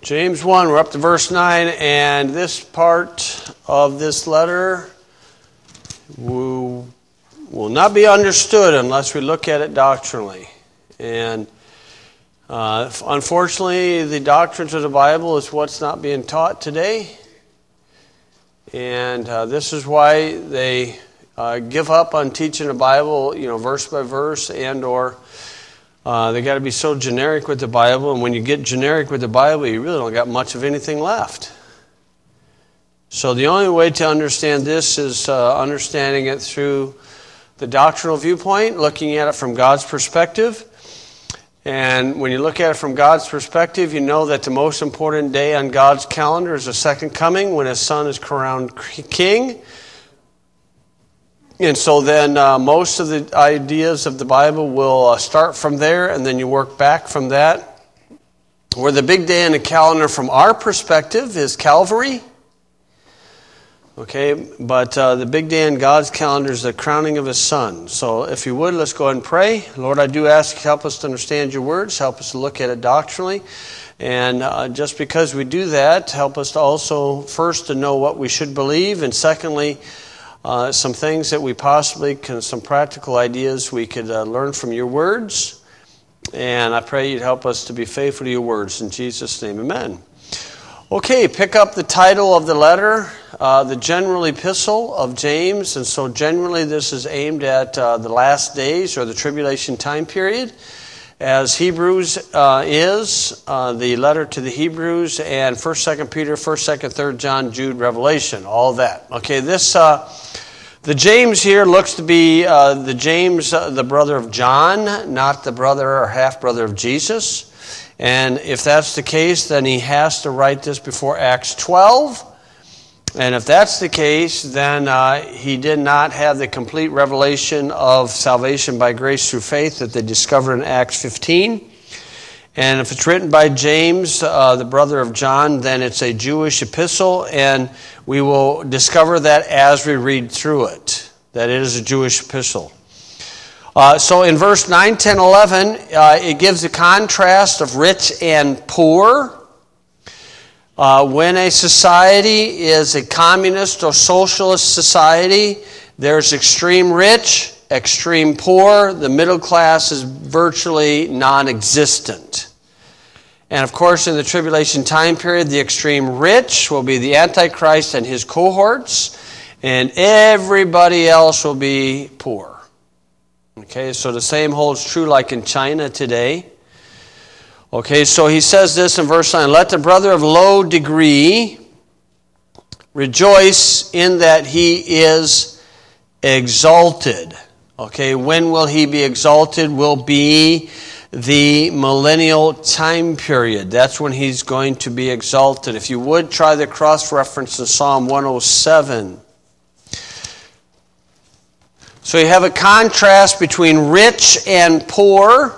James 1, we're up to verse 9, and this part of this letter will not be understood unless we look at it doctrinally. And unfortunately, the doctrines of the Bible is what's not being taught today. And this is why they give up on teaching the Bible, verse by verse, and or they got to be so generic with the Bible. And when you get generic with the Bible, you really don't got much of anything left. So the only way to understand this is understanding it through the doctrinal viewpoint, looking at it from God's perspective. And when you look at it from God's perspective, you know that the most important day on God's calendar is the second coming, when His Son is crowned king. And so then most of the ideas of the Bible will start from there, and then you work back from that. Where the big day in the calendar from our perspective is Calvary. Okay, but the big day in God's calendar is the crowning of His Son. So if you would, let's go ahead and pray. Lord, I do ask you to help us to understand your words, help us to look at it doctrinally. And just because we do that, help us to also first to know what we should believe, and secondly, some things that we possibly can, some practical ideas we could learn from your words. And I pray you'd help us to be faithful to your words. In Jesus' name, amen. Okay, pick up the title of the letter, the general epistle of James. And so generally this is aimed at the last days or the tribulation time period. As Hebrews is, the letter to the Hebrews, and 1st, 2nd Peter, 1st, 2nd, 3rd John, Jude, Revelation, all that. Okay, this, the James here looks to be the James, the brother of John, not the brother or half-brother of Jesus. And if that's the case, then he has to write this before Acts 12. And if that's the case, then he did not have the complete revelation of salvation by grace through faith that they discovered in Acts 15. And if it's written by James, the brother of John, then it's a Jewish epistle, and we will discover that as we read through it, that it is a Jewish epistle. So in verse 9, 10, 11, it gives a contrast of rich and poor. When a society is a communist or socialist society, there's extreme rich, extreme poor. The middle class is virtually non-existent. And of course, in the tribulation time period, the extreme rich will be the Antichrist and his cohorts, and everybody else will be poor. Okay, so the same holds true like in China today. Okay, so he says this in verse 9, "Let the brother of low degree rejoice in that he is exalted." Okay, when will he be exalted? Will be the millennial time period. That's when he's going to be exalted. If you would, try the cross-reference in Psalm 107. So you have a contrast between rich and poor.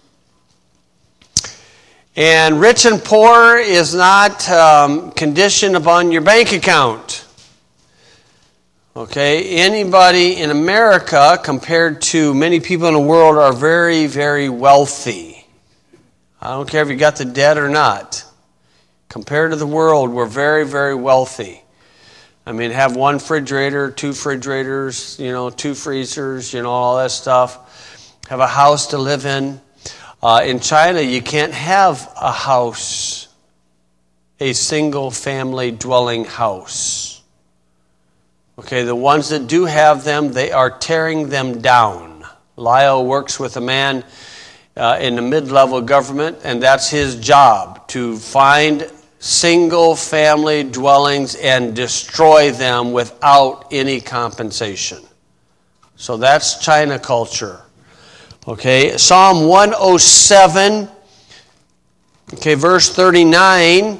And rich and poor is not conditioned upon your bank account. Okay, anybody in America compared to many people in the world are very, very wealthy. I don't care if you got the debt or not. Compared to the world, we're very, very wealthy. I mean, have one refrigerator, two refrigerators, 2 freezers, all that stuff. Have a house to live in. In China, you can't have a house, a single family dwelling house. Okay, the ones that do have them, they are tearing them down. Lyle works with a man in the mid-level government, and that's his job, to find single-family dwellings and destroy them without any compensation. So that's China culture. Okay, Psalm 107, okay, verse 39.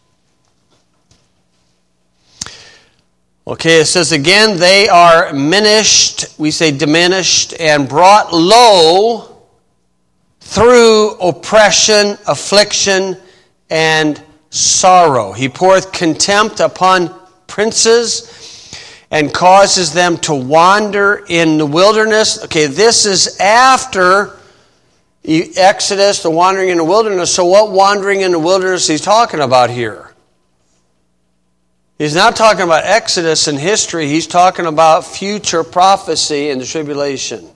Okay, it says again, "They are diminished," we say diminished, "and brought low through oppression, affliction, and sorrow. He poureth contempt upon princes and causes them to wander in the wilderness." Okay, this is after Exodus, the wandering in the wilderness. So what wandering in the wilderness he's talking about here? He's not talking about Exodus in history. He's talking about future prophecy in the tribulation.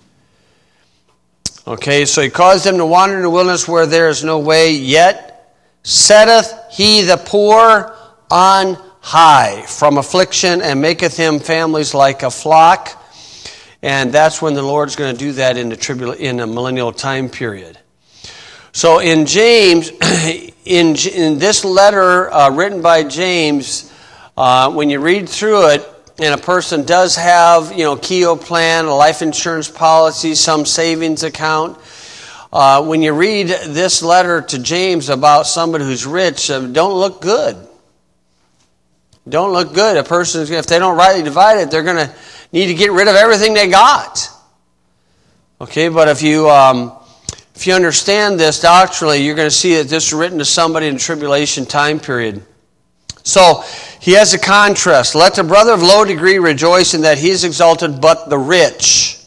Okay, so he caused them to wander in the wilderness where there is no way, yet setteth he the poor on high from affliction, and maketh him families like a flock. And that's when the Lord's going to do that in the millennial time period. So in James, in this letter written by James, when you read through it, and a person does have, Keogh plan, a life insurance policy, some savings account. When you read this letter to James about somebody who's rich, don't look good. Don't look good. A person, if they don't rightly divide it, they're going to need to get rid of everything they got. Okay, but if you understand this doctrinally, you're going to see that this is written to somebody in the tribulation time period. So, he has a contrast. Let the brother of low degree rejoice in that he is exalted, but the rich,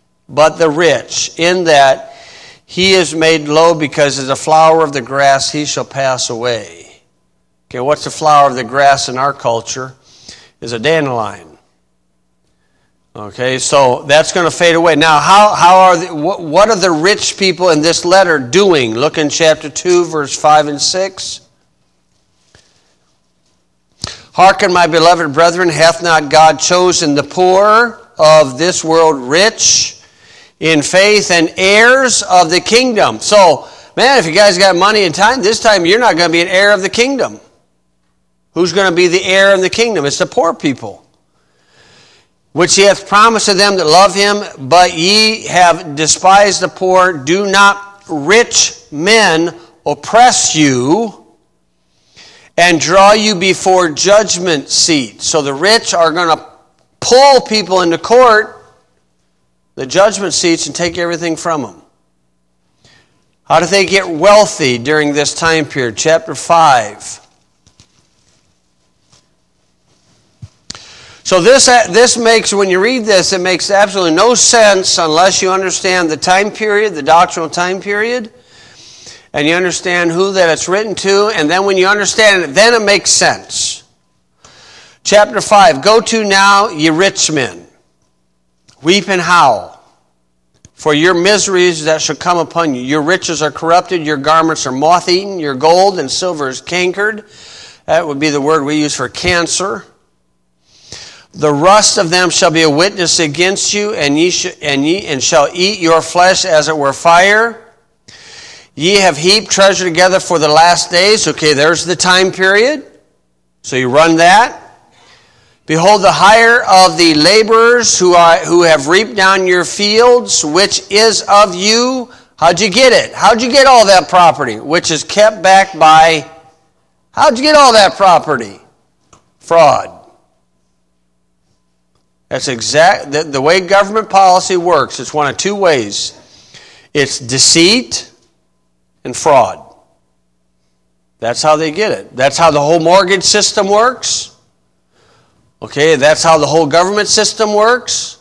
in that he is made low, because as a flower of the grass he shall pass away. Okay, what's the flower of the grass in our culture? Is a dandelion. Okay, so that's going to fade away. Now, what are the rich people in this letter doing? Look in chapter 2, verse 5 and 6. Hearken, my beloved brethren, hath not God chosen the poor of this world rich in faith and heirs of the kingdom? So, man, if you guys got money and time, this time you're not going to be an heir of the kingdom. Who's going to be the heir in the kingdom? It's the poor people. Which he hath promised to them that love him, but ye have despised the poor. Do not rich men oppress you and draw you before judgment seat. So the rich are going to pull people into court, the judgment seats, and take everything from them. How did they get wealthy during this time period? Chapter 5. So this makes, when you read this, it makes absolutely no sense unless you understand the time period, the doctrinal time period, and you understand who that it's written to, and then when you understand it, then it makes sense. Chapter 5, go to now, ye rich men, weep and howl, for your miseries that shall come upon you. Your riches are corrupted, your garments are moth-eaten, your gold and silver is cankered. That would be the word we use for cancer. The rust of them shall be a witness against you, and shall eat your flesh as it were fire. Ye have heaped treasure together for the last days. Okay, there's the time period. So you run that. Behold, the hire of the laborers who have reaped down your fields, which is of you. How'd you get it? How'd you get all that property? Which is kept back by, how'd you get all that property? Fraud. That's exact. The way government policy works, it's one of two ways. It's deceit and fraud. That's how they get it. That's how the whole mortgage system works. Okay, that's how the whole government system works.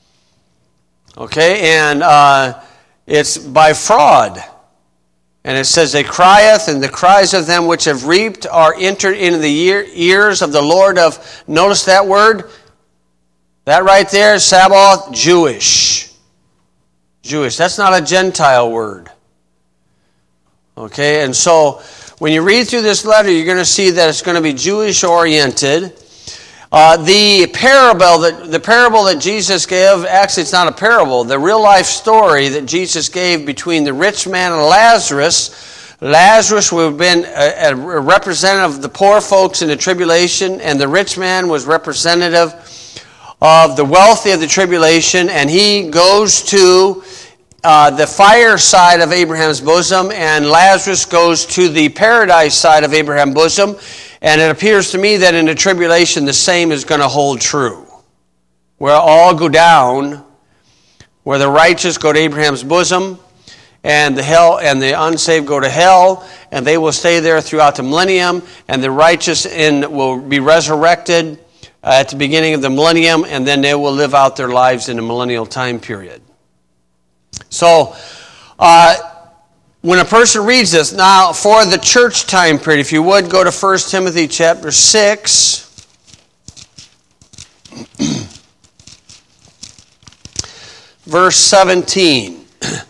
Okay, and it's by fraud. And it says, they crieth, and the cries of them which have reaped are entered into the ears of the Lord of, notice that word? That right there, Sabaoth, Jewish. Jewish. That's not a Gentile word. Okay, and so when you read through this letter, you're going to see that it's going to be Jewish-oriented. The parable that Jesus gave, actually it's not a parable, the real-life story that Jesus gave between the rich man and Lazarus. Lazarus would have been a representative of the poor folks in the tribulation, and the rich man was representative of the wealthy of the tribulation, and he goes to the fire side of Abraham's bosom, and Lazarus goes to the paradise side of Abraham's bosom. And it appears to me that in the tribulation, the same is going to hold true. Where all go down, where the righteous go to Abraham's bosom, and the unsaved go to hell, and they will stay there throughout the millennium, and the righteous will be resurrected at the beginning of the millennium, and then they will live out their lives in the millennial time period. So, when a person reads this, now for the church time period, if you would go to 1 Timothy chapter 6. Verse 17.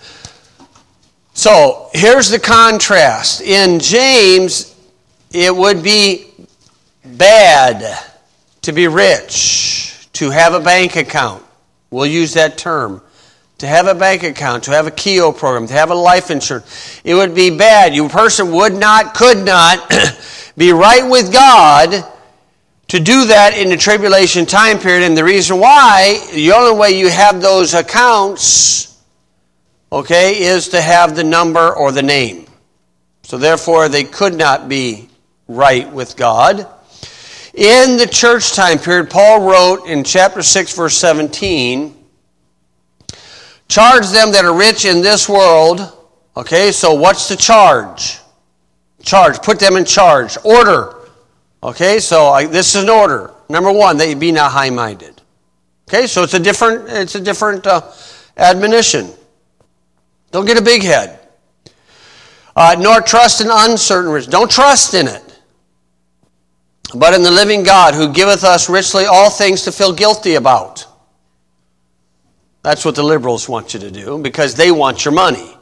So here's the contrast. In James, it would be bad to be rich, to have a bank account. We'll use that term. To have a bank account, to have a KEO program, to have a life insurance. It would be bad. You person could not be right with God to do that in the tribulation time period. And the reason why, the only way you have those accounts, okay, is to have the number or the name. So therefore, they could not be right with God. In the church time period, Paul wrote in chapter 6, verse 17, charge them that are rich in this world. Okay, so what's the charge? Charge, put them in charge. Order. Okay, so this is an order. Number one, that you be not high-minded. Okay, so it's a different admonition. Don't get a big head. Nor trust in uncertain riches. Don't trust in it. But in the living God, who giveth us richly all things to feel guilty about. That's what the liberals want you to do, because they want your money.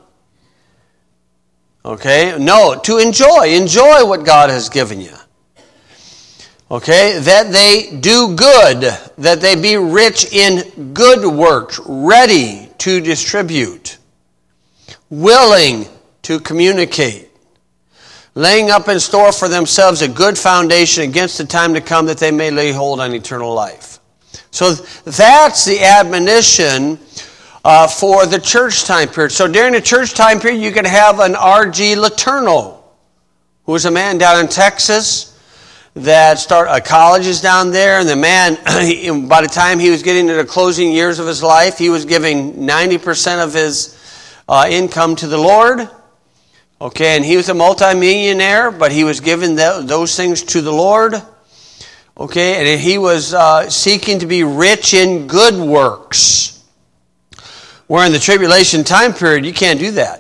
Okay? No, to enjoy. Enjoy what God has given you. Okay? That they do good, that they be rich in good works, ready to distribute, willing to communicate, laying up in store for themselves a good foundation against the time to come, that they may lay hold on eternal life. So that's the admonition for the church time period. So during the church time period, you can have an R.G. Letourneau, who was a man down in Texas that started colleges down there. And the man, by the time he was getting to the closing years of his life, he was giving 90% of his income to the Lord. Okay, and he was a multimillionaire, but he was giving those things to the Lord. Okay, and he was seeking to be rich in good works. Where in the tribulation time period, you can't do that.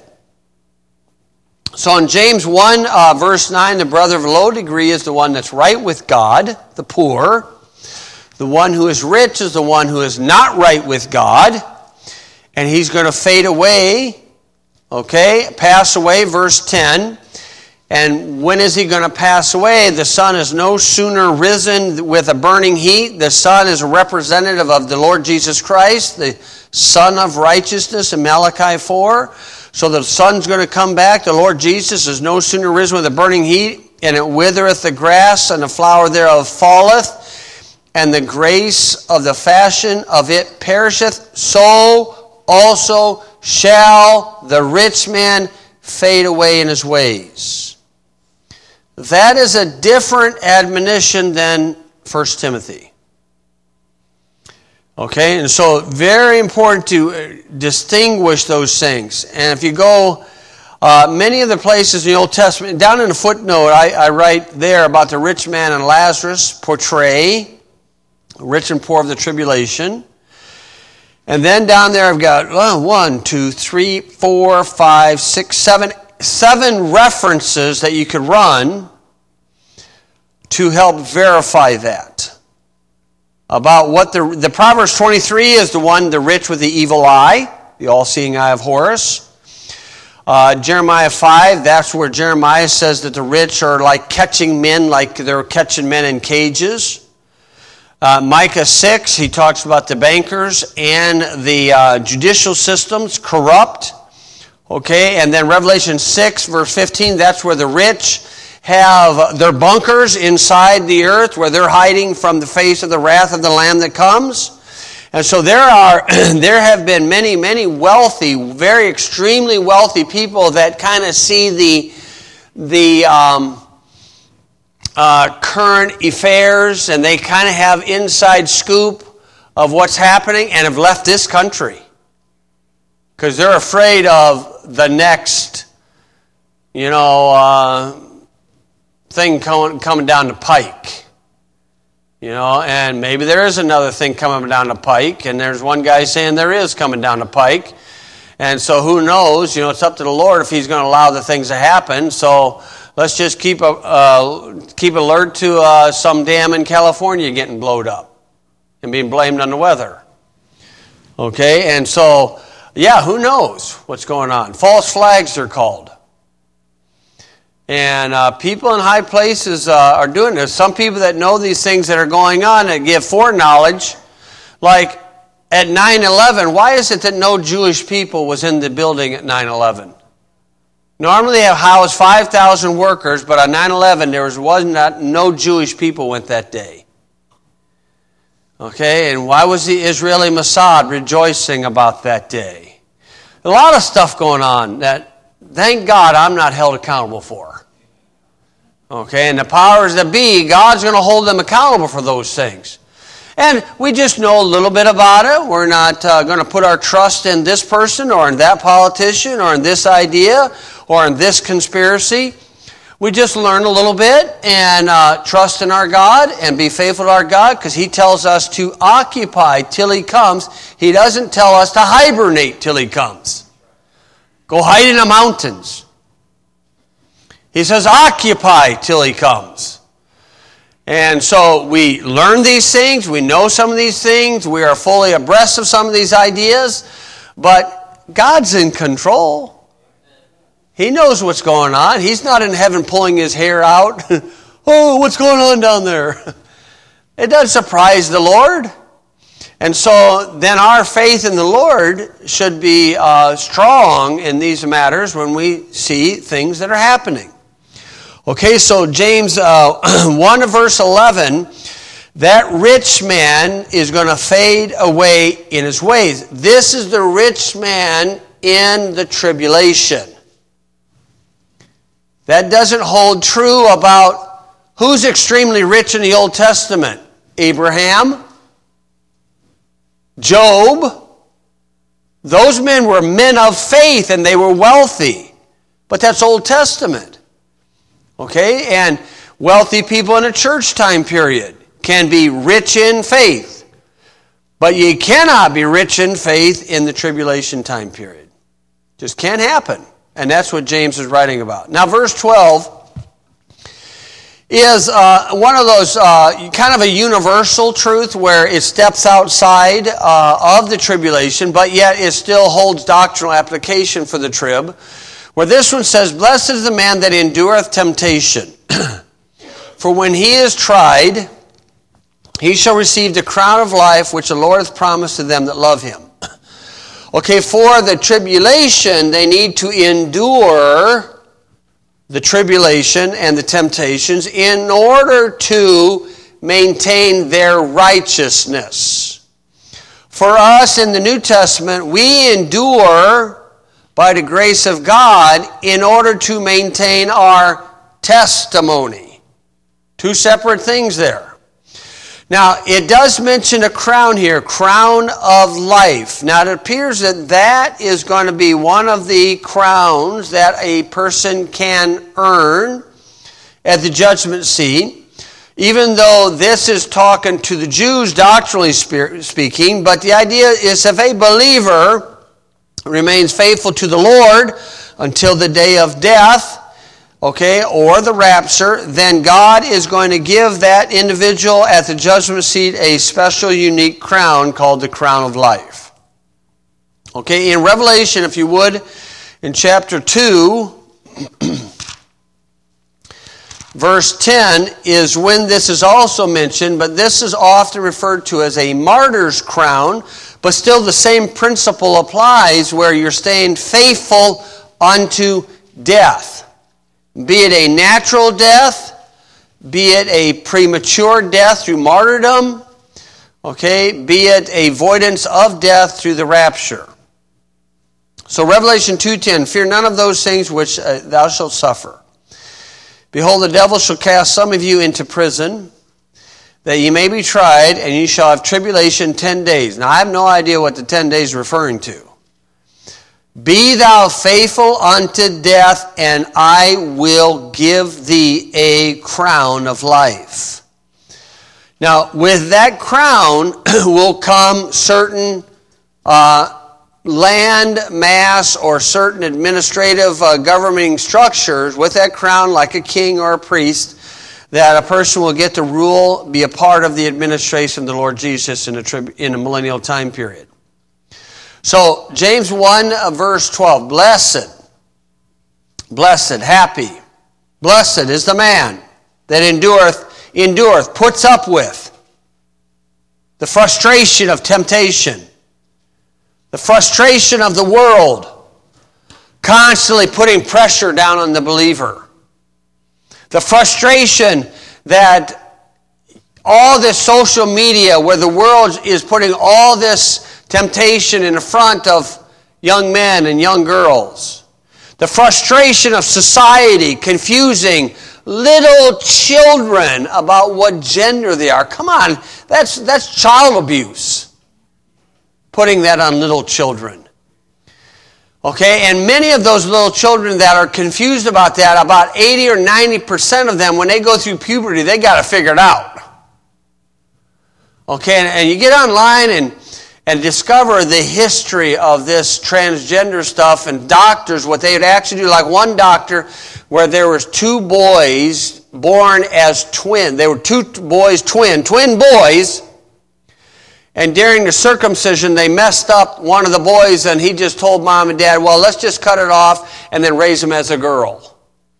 So in James 1, verse 9, the brother of low degree is the one that's right with God, the poor. The one who is rich is the one who is not right with God. And he's going to fade away. Okay, pass away, verse 10. And when is he going to pass away? The sun is no sooner risen with a burning heat. The sun is a representative of the Lord Jesus Christ, the Son of righteousness in Malachi 4. So the sun's going to come back. The Lord Jesus is no sooner risen with a burning heat, and it withereth the grass, and the flower thereof falleth, and the grace of the fashion of it perisheth. So also shall the rich man fade away in his ways. That is a different admonition than 1 Timothy. Okay, and so very important to distinguish those things. And if you go, many of the places in the Old Testament, down in the footnote, I write there about the rich man and Lazarus portray rich and poor of the tribulation. And then down there I've got 1, 2, 3, 4, 5, 6, 7 references that you could run to help verify that. About what the Proverbs 23 is the one, the rich with the evil eye, the all-seeing eye of Horus. Jeremiah 5, that's where Jeremiah says that the rich are like catching men, like they're catching men in cages. Micah 6, he talks about the bankers and the judicial systems corrupt. Okay, and then Revelation 6, verse 15, that's where the rich have their bunkers inside the earth, where they're hiding from the face of the wrath of the Lamb that comes. And so there have been many wealthy, very extremely wealthy people that kind of see the current affairs, and they kind of have inside scoop of what's happening, and have left this country because they're afraid of the next, thing coming down the pike. And maybe there is another thing coming down the pike, and there's one guy saying there is coming down the pike. And so who knows, it's up to the Lord if he's going to allow the things to happen. So let's just keep alert to some dam in California getting blowed up and being blamed on the weather. Okay, and so, who knows what's going on? False flags are called. And people in high places are doing this. Some people that know these things that are going on that give foreknowledge, like at 9/11, why is it that no Jewish people was in the building at 9/11? Normally they have housed 5,000 workers, but on 9/11 no Jewish people went that day. Okay, and why was the Israeli Mossad rejoicing about that day? A lot of stuff going on that, thank God, I'm not held accountable for. Okay, and the powers that be, God's going to hold them accountable for those things. And we just know a little bit about it. We're not going to put our trust in this person or in that politician or in this idea or in this conspiracy. We just learn a little bit and trust in our God and be faithful to our God, because he tells us to occupy till he comes. He doesn't tell us to hibernate till he comes. Go hide in the mountains. He says occupy till he comes. And so we learn these things. We know some of these things. We are fully abreast of some of these ideas. But God's in control. He knows what's going on. He's not in heaven pulling his hair out. Oh, what's going on down there? It doesn't surprise the Lord. And so then our faith in the Lord should be strong in these matters when we see things that are happening. Okay, so James 1 verse 11, that rich man is going to fade away in his ways. This is the rich man in the tribulation. That doesn't hold true about who's extremely rich in the Old Testament. Abraham, Job. Those men were men of faith and they were wealthy. But that's Old Testament. Okay? And wealthy people in a church time period can be rich in faith. But you cannot be rich in faith in the tribulation time period. Just can't happen. And that's what James is writing about. Now, verse 12 is one of those kind of a universal truth where it steps outside of the tribulation, but yet it still holds doctrinal application for the trib. Where this one says, blessed is the man that endureth temptation. For when he is tried, he shall receive the crown of life which the Lord hath promised to them that love him. Okay, for the tribulation, they need to endure the tribulation and the temptations in order to maintain their righteousness. For us in the New Testament, we endure by the grace of God in order to maintain our testimony. Two separate things there. Now, it does mention a crown here, crown of life. Now, it appears that that is going to be one of the crowns that a person can earn at the judgment seat, even though this is talking to the Jews doctrinally speaking. But the idea is if a believer remains faithful to the Lord until the day of death, okay, or the rapture, then God is going to give that individual at the judgment seat a special, unique crown called the crown of life. Okay, in Revelation, if you would, in chapter 2, verse 10 is when this is also mentioned, but this is often referred to as a martyr's crown, but still the same principle applies where you're staying faithful unto death. Be it a natural death, be it a premature death through martyrdom, okay, be it a avoidance of death through the rapture. So Revelation 2:10, fear none of those things which thou shalt suffer. Behold, the devil shall cast some of you into prison, that ye may be tried, and ye shall have tribulation 10 days. Now, I have no idea what the 10 days is referring to. Be thou faithful unto death, and I will give thee a crown of life. Now, with that crown will come certain land mass or certain administrative governing structures with that crown, like a king or a priest, that a person will get to rule, be a part of the administration of the Lord Jesus in a millennial time period. So, James 1, verse 12, blessed, happy, blessed is the man that endureth, puts up with the frustration of temptation, the frustration of the world, constantly putting pressure down on the believer. The frustration that all this social media, where the world is putting all this temptation in front of young men and young girls. The frustration of society confusing little children about what gender they are. Come on, that's child abuse. Putting that on little children. Okay, and many of those little children that are confused about that, about 80 or 90% of them, when they go through puberty, they got to figure it out. Okay, and you get online and discover the history of this transgender stuff, and doctors, what they would actually do, like one doctor where there was two boys born as twin. They were two boys, twin boys. And during the circumcision, they messed up one of the boys, and he just told mom and dad, well, let's just cut it off and then raise him as a girl.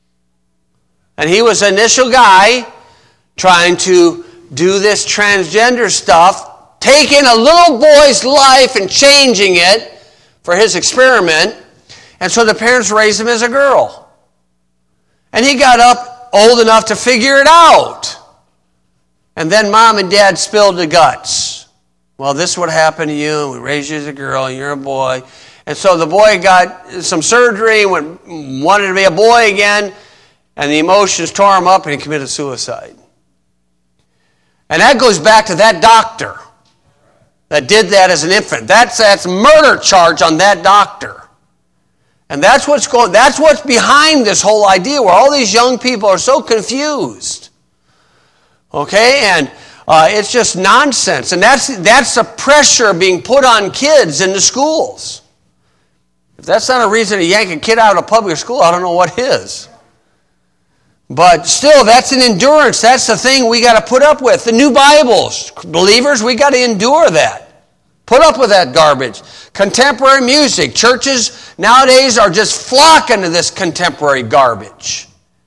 And he was an initial guy trying to do this transgender stuff, taking a little boy's life and changing it for his experiment. And so the parents raised him as a girl. And he got up old enough to figure it out. And then mom and dad spilled the guts. Well, this would happen to you, and we raised you as a girl, and you're a boy. And so the boy got some surgery, wanted to be a boy again, and the emotions tore him up, and he committed suicide. And that goes back to that doctor that did that as an infant. That's murder charge on that doctor. And that's what's behind this whole idea, where all these young people are so confused. Okay, and it's just nonsense. And that's the pressure being put on kids in the schools. If that's not a reason to yank a kid out of a public school, I don't know what is. But still, that's an endurance. That's the thing we got to put up with. The new Bibles, believers, we got to endure that. Put up with that garbage. Contemporary music. Churches nowadays are just flocking to this contemporary garbage.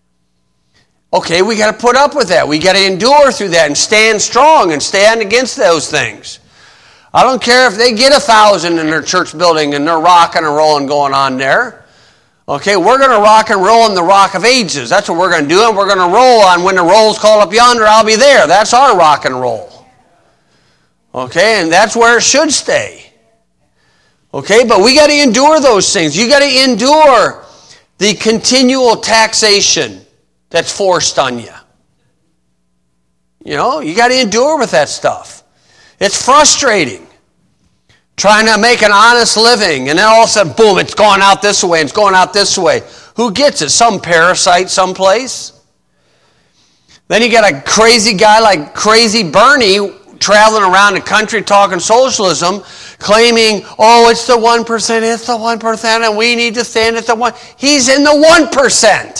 Okay, we got to put up with that. We got to endure through that and stand strong and stand against those things. I don't care if they get 1,000 in their church building and they're rocking and rolling going on there. Okay, we're going to rock and roll in the Rock of Ages. That's what we're going to do, and we're going to roll on when the roll's called up yonder, I'll be there. That's our rock and roll. Okay, and that's where it should stay. Okay, but we got to endure those things. You got to endure the continual taxation that's forced on you. You know, you got to endure with that stuff. It's frustrating. Trying to make an honest living, and then all of a sudden, boom, it's going out this way, and it's going out this way. Who gets it? Some parasite someplace? Then you got a crazy guy like Crazy Bernie traveling around the country talking socialism, claiming, oh, it's the 1%, it's the 1%, and we need to stand at the 1%. He's in the 1%.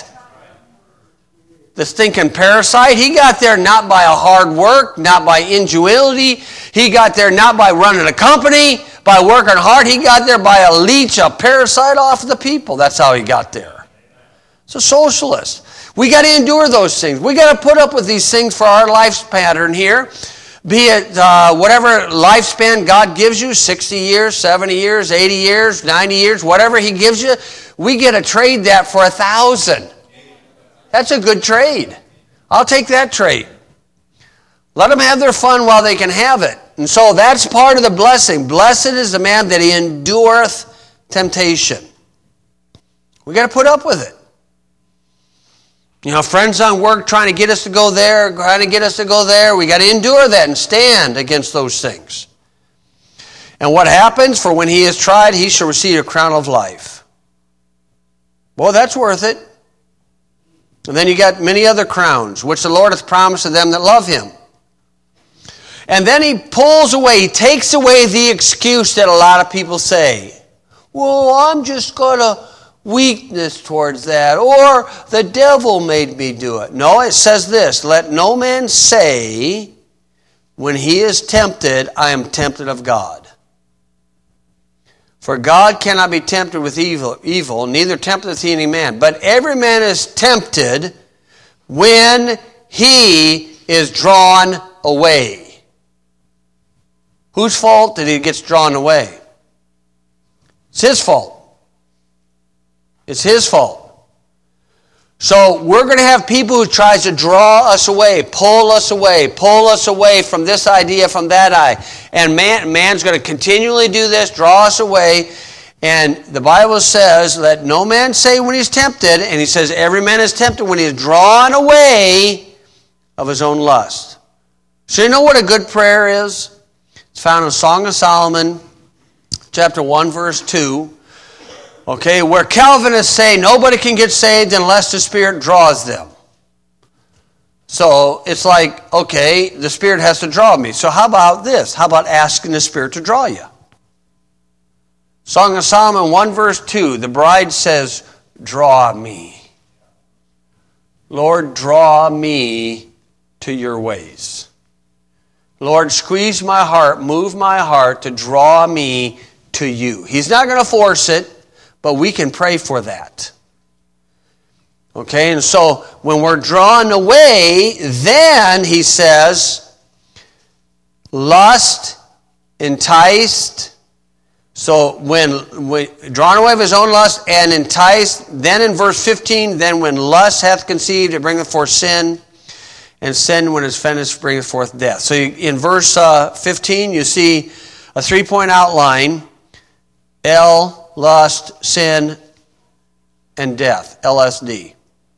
The stinking parasite, he got there not by a hard work, not by ingenuity. He got there not by running a company, by working hard. He got there by a leech, a parasite off of the people. That's how he got there. It's a socialist. We got to endure those things. We got to put up with these things for our life pattern here. Be it whatever lifespan God gives you, 60 years, 70 years, 80 years, 90 years, whatever He gives you, we get to trade that for 1,000. That's a good trade. I'll take that trade. Let them have their fun while they can have it. And so that's part of the blessing. Blessed is the man that he endureth temptation. We got to put up with it. You know, friends on work trying to get us to go there, trying to get us to go there. We got to endure that and stand against those things. And what happens? For when he is tried, he shall receive a crown of life. Well, that's worth it. And then you got many other crowns, which the Lord hath promised to them that love him. And then he pulls away, he takes away the excuse that a lot of people say. well, I'm just got a weakness towards that, or the devil made me do it. No, it says this, let no man say when he is tempted, I am tempted of God. For God cannot be tempted with evil, neither tempteth he any man. But every man is tempted when he is drawn away. Whose fault that he gets drawn away? It's his fault. It's his fault. So we're going to have people who tries to draw us away pull us away from this idea, from that eye. And man's going to continually do this, draw us away. And the Bible says, let no man say when he's tempted, and he says every man is tempted when he is drawn away of his own lust. So you know what a good prayer is? It's found in Song of Solomon, chapter 1, verse 2. Okay, where Calvinists say nobody can get saved unless the Spirit draws them. So it's like, okay, the Spirit has to draw me. So how about this? How about asking the Spirit to draw you? Song of Solomon 1 verse 2, the bride says, draw me. Lord, draw me to your ways. Lord, squeeze my heart, move my heart to draw me to you. He's not going to force it. But we can pray for that. Okay, and so when we're drawn away, then he says, lust, enticed. So when drawn away of his own lust and enticed, then in verse 15, then when lust hath conceived, it bringeth forth sin. And sin, when it's finished, bringeth forth death. So in verse 15, you see a 3-point outline. Lust, sin, and death. LSD.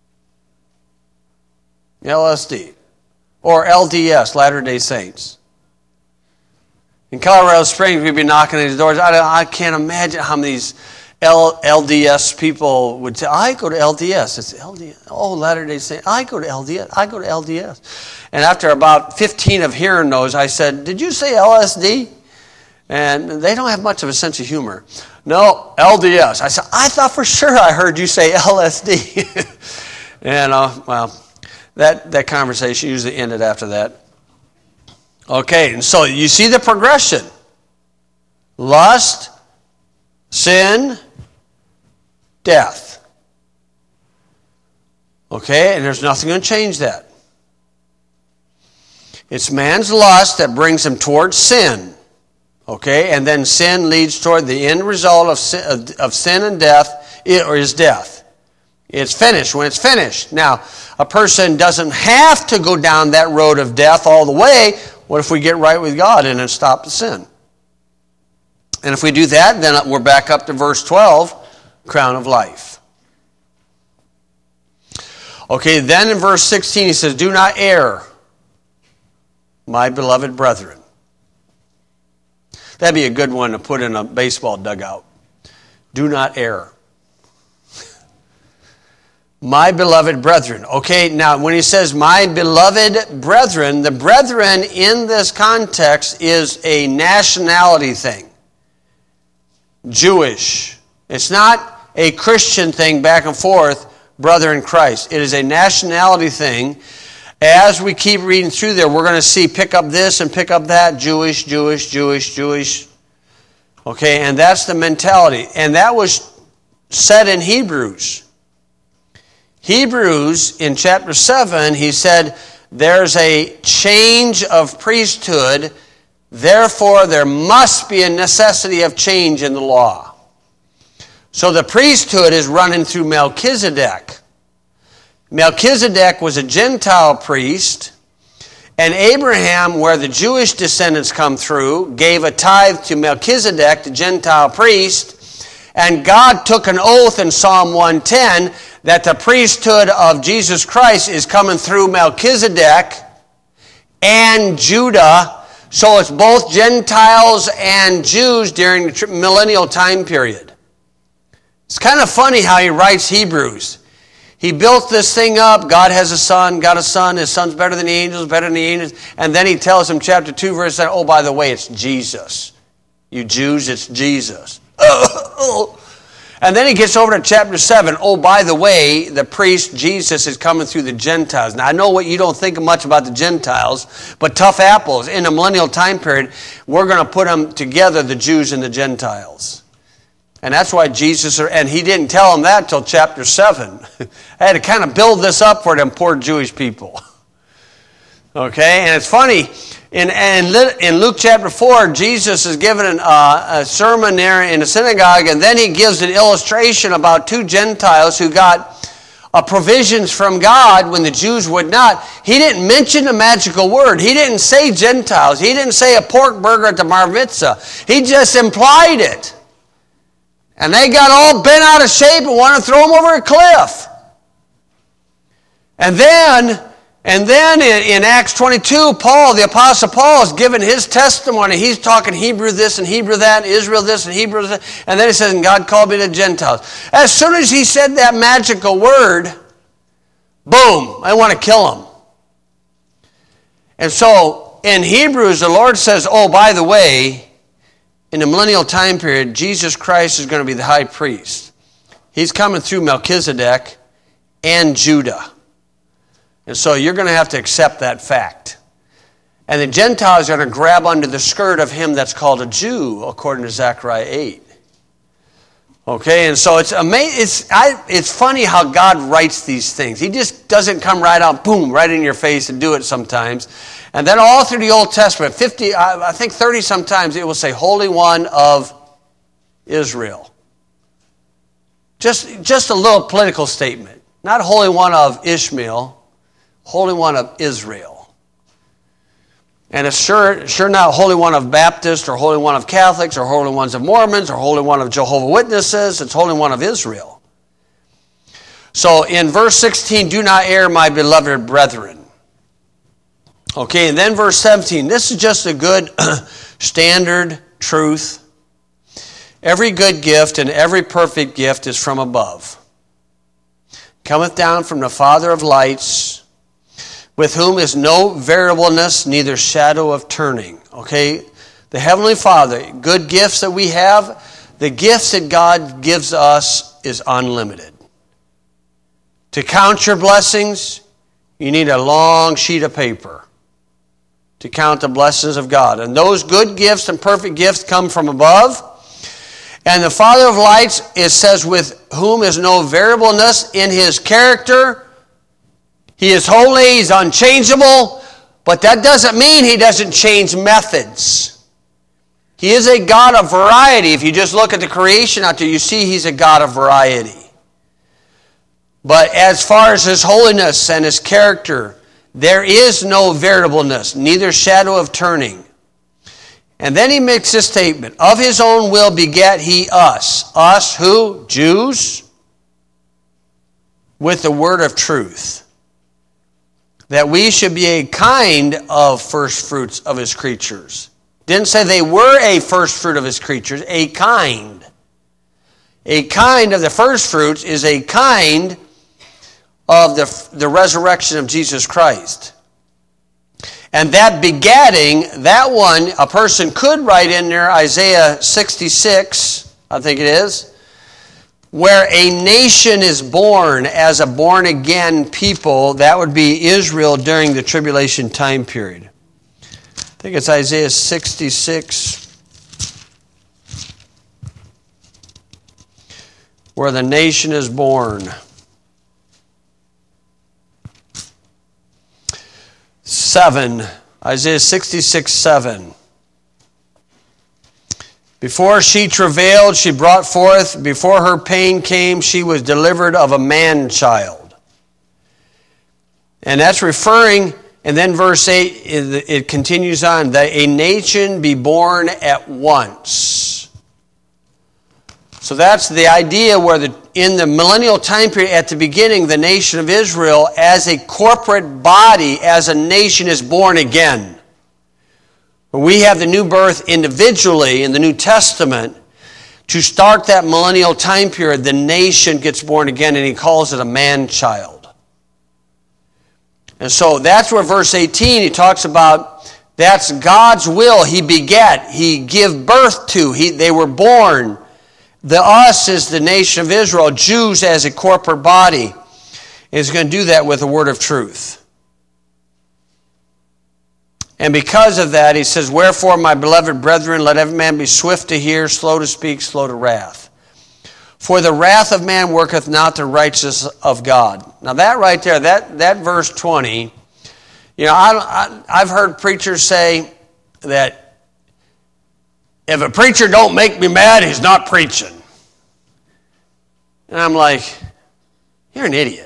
LSD. Or LDS, Latter-day Saints. In Colorado Springs, we'd be knocking on these doors. I can't imagine how many these LDS people would say, I go to LDS. It's LDS. Oh, Latter-day Saints. I go to LDS. I go to LDS. And after about 15 of hearing those, I said, did you say LSD? And they don't have much of a sense of humor. No, LDS. I said, I thought for sure I heard you say LSD. And, well, that conversation usually ended after that. Okay, and so you see the progression. Lust, sin, death. Okay, and there's nothing going to change that. It's man's lust that brings him towards sin. Okay, and then sin leads toward the end result of sin and death, or is death. It's finished when it's finished. Now, a person doesn't have to go down that road of death all the way. What if we get right with God and then stop the sin? And if we do that, then we're back up to verse 12, crown of life. Okay, then in verse 16 he says, do not err, my beloved brethren. That'd be a good one to put in a baseball dugout. Do not err. My beloved brethren. Okay, now when he says my beloved brethren, the brethren in this context is a nationality thing. Jewish. It's not a Christian thing back and forth, brother in Christ. It is a nationality thing. As we keep reading through there, we're going to see pick up this and pick up that. Jewish, Jewish, Jewish, Jewish. Okay, and that's the mentality. And that was said in Hebrews. Hebrews, in chapter 7, he said, there's a change of priesthood, therefore there must be a necessity of change in the law. So the priesthood is running through Melchizedek. Melchizedek was a Gentile priest, and Abraham, where the Jewish descendants come through, gave a tithe to Melchizedek, the Gentile priest, and God took an oath in Psalm 110 that the priesthood of Jesus Christ is coming through Melchizedek and Judah, so it's both Gentiles and Jews during the millennial time period. It's kind of funny how he writes Hebrews. He built this thing up. God has a son, got a son. His son's better than the angels, better than the angels. And then he tells him, chapter 2, verse 7, oh, by the way, it's Jesus. You Jews, it's Jesus. And then he gets over to chapter 7. Oh, by the way, the priest Jesus is coming through the Gentiles. Now, I know what you don't think much about the Gentiles, but tough apples. In a millennial time period, we're going to put them together, the Jews and the Gentiles. And that's why Jesus, and he didn't tell them that until chapter 7. I had to kind of build this up for them poor Jewish people. Okay, and it's funny, in Luke chapter 4, Jesus is given a sermon there in the synagogue, and then he gives an illustration about two Gentiles who got provisions from God when the Jews would not. He didn't mention the magical word. He didn't say Gentiles. He didn't say a pork burger at the bar mitzvah. He just implied it. And they got all bent out of shape and wanted to throw him over a cliff. And then in Acts 22, Paul, the Apostle Paul, is giving his testimony. He's talking Hebrew this and Hebrew that, Israel this and Hebrew that. And then he says, and God called me to Gentiles. As soon as he said that magical word, boom, I want to kill him. And so in Hebrews, the Lord says, oh, by the way, in the millennial time period, Jesus Christ is going to be the high priest. He's coming through Melchizedek and Judah. And so you're going to have to accept that fact. And the Gentiles are going to grab under the skirt of him that's called a Jew, according to Zechariah 8. Okay, and so it's amazing. It's funny how God writes these things. He just doesn't come right out, boom, right in your face and do it sometimes. And then all through the Old Testament, 30 sometimes, it will say, Holy One of Israel. Just a little political statement. Not Holy One of Ishmael. Holy One of Israel. And it's sure not Holy One of Baptists or Holy One of Catholics or Holy Ones of Mormons or Holy One of Jehovah's Witnesses. It's Holy One of Israel. So in verse 16, do not err, my beloved brethren. Okay, and then verse 17, this is just a good standard truth. Every good gift and every perfect gift is from above. Cometh down from the Father of lights, with whom is no variableness, neither shadow of turning. Okay? The Heavenly Father, good gifts that we have, the gifts that God gives us is unlimited. To count your blessings, you need a long sheet of paper to count the blessings of God. And those good gifts and perfect gifts come from above. And the Father of lights, it says, with whom is no variableness in his character. He is holy, he's unchangeable, but that doesn't mean he doesn't change methods. He is a God of variety. If you just look at the creation out there, you see he's a God of variety. But as far as his holiness and his character, there is no variableness, neither shadow of turning. And then he makes this statement, of his own will begat he us. Us who? Jews, with the word of truth. That we should be a kind of first fruits of his creatures. Didn't say they were a first fruit of his creatures, a kind. A kind of the first fruits is a kind of the resurrection of Jesus Christ. And that begatting, that one, a person could write in there, Isaiah 66, I think it is, where a nation is born as a born-again people. That would be Israel during the tribulation time period. I think it's Isaiah 66, where the nation is born. 7, Isaiah 66, 7. Before she travailed, she brought forth. Before her pain came, she was delivered of a man-child. And that's referring, and then verse 8, it continues on, that a nation be born at once. So that's the idea where in the millennial time period, at the beginning, the nation of Israel, as a corporate body, as a nation, is born again. When we have the new birth individually in the New Testament, to start that millennial time period, the nation gets born again, and he calls it a man-child. And so that's where verse 18, he talks about, that's God's will. He begat, he give birth to, they were born. The us is the nation of Israel. Jews as a corporate body is going to do that with the word of truth. And because of that, he says, wherefore, my beloved brethren, let every man be swift to hear, slow to speak, slow to wrath. For the wrath of man worketh not the righteousness of God. Now that right there, that verse 20, I've heard preachers say that if a preacher don't make me mad, he's not preaching. And I'm like, you're an idiot.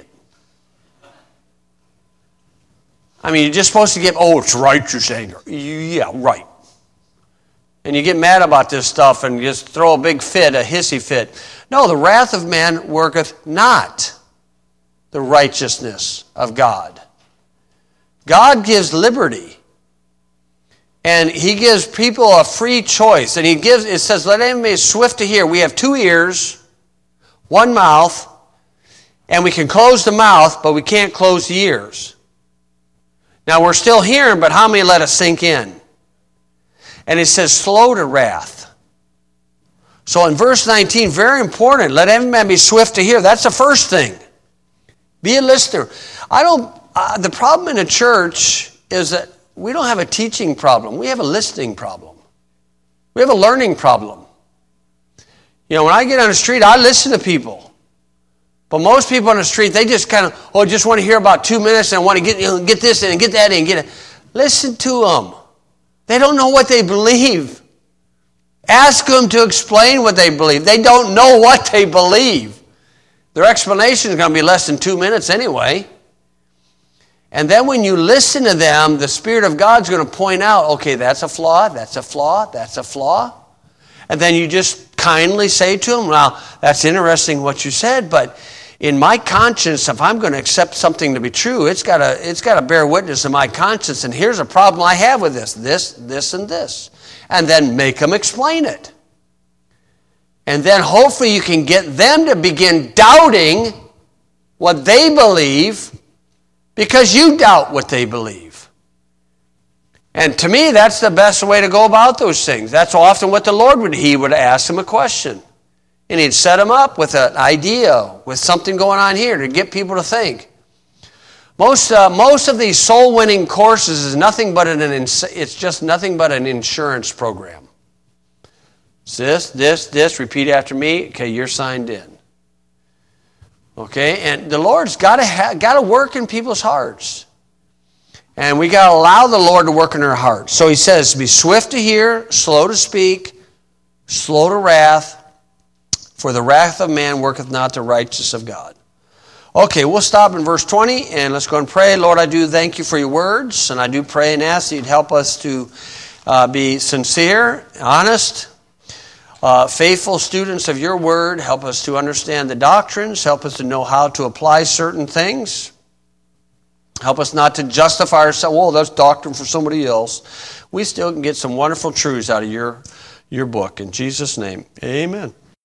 I mean, you're just supposed to get, it's righteous anger. Yeah, right. And you get mad about this stuff and just throw a big fit, a hissy fit. No, the wrath of man worketh not the righteousness of God. God gives liberty. And he gives people a free choice. And it says, let every man be swift to hear. We have 2 ears, 1 mouth, and we can close the mouth, but we can't close the ears. Now, we're still hearing, but how many let us sink in? And it says, slow to wrath. So in verse 19, very important, let every man be swift to hear. That's the first thing. Be a listener. The problem in a church is that we don't have a teaching problem. We have a listening problem. We have a learning problem. When I get on the street, I listen to people. But most people on the street, they just kind of, just want to hear about 2 minutes and want to get this in and get that in and get it. Listen to them. They don't know what they believe. Ask them to explain what they believe. They don't know what they believe. Their explanation is going to be less than 2 minutes anyway. And then when you listen to them, the Spirit of God's going to point out, okay, that's a flaw, that's a flaw, that's a flaw. And then you just kindly say to them, well, that's interesting what you said, but in my conscience, if I'm going to accept something to be true, it's got to bear witness in my conscience. And here's a problem I have with this, and this. And then make them explain it. And then hopefully you can get them to begin doubting what they believe because you doubt what they believe. And to me, that's the best way to go about those things. That's often what the Lord would. He would ask them a question. And he'd set them up with an idea, with something going on here to get people to think. Most of these soul-winning courses is nothing but it's just nothing but an insurance program. It's this, repeat after me. Okay, you're signed in. Okay, and the Lord's got to work in people's hearts. And we got to allow the Lord to work in our hearts. So he says, be swift to hear, slow to speak, slow to wrath, for the wrath of man worketh not the righteousness of God. Okay, we'll stop in verse 20 and let's go and pray. Lord, I do thank you for your words, and I do pray and ask that you'd help us to be sincere, honest, faithful students of your word. Help us to understand the doctrines. Help us to know how to apply certain things. Help us not to justify ourselves, that's doctrine for somebody else. We still can get some wonderful truths out of your book. In Jesus' name, amen.